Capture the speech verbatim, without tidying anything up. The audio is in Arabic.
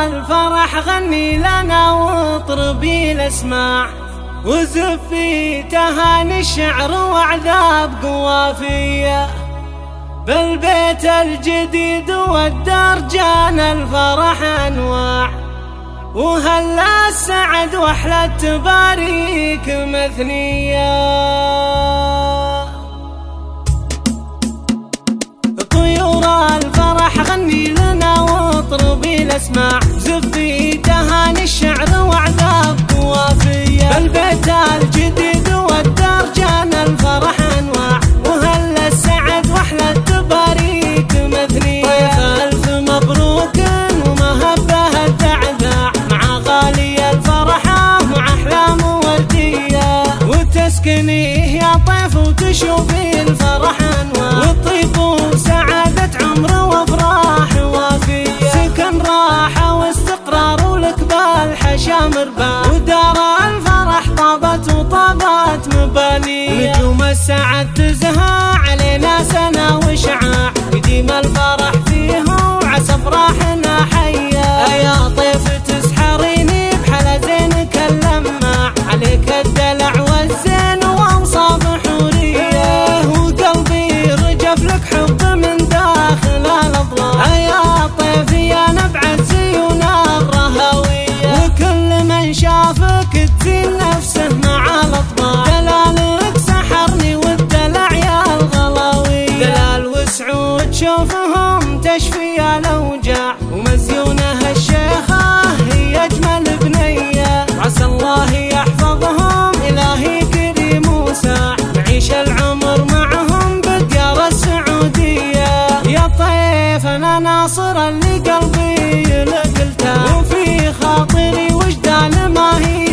الفرح غني لنا واطربي الاسماع، وزفي تهاني الشعر وعذاب قوافيه. بالبيت الجديد والدار جانا الفرح انواع، وهلا السعد واحلى التباريك مثنيه. طيور الفرح غني لنا واطربي الاسماع، زفي تهاني الشعر وعذاب قوافيه. بالبيت الجديد والدار جانا الفرح انواع، وهلا السعد واحلى التباريك مثنيه. طيف الف مبروك ومهبه الدعداع، مع غالي الفرحه مع احلام ورديه. وتسكنيه يا طيف وتشوفي الفرح انواع، والطيب وسعاده عمر وافراح وافيه. سكن راحه واستقرار ولك بالحشا مرباح، ودار الفرح طابت وطابت مبانيه. نجوم السعد تزهى علينا سنه وشعاع، يديم الفرح فيه وعسى افراحنا حيه. يا طيف تسحريني بحلا زينك اللماع، عليك الدلع والزين واوصاف حوريه. وقلبي رجف لك حب من داخل الاضلاع، يا طيف يا نبع الزيون الرهويه. وكل من شافك تزين نفسه مع الاطباع، دلالك سحرني والدلع يا الغلاويه. دلال وسعود شوفهم تشفي الاوجاع، ومزيونها الشيخه هي اجمل بنيه. عسى الله يحفظهم الهي كريم وساع، نعيش العمر معهم بالديار السعوديه. يا طيف انا ناصر اللي قلبي لك التاع، وفي خاطري وجدان ما هي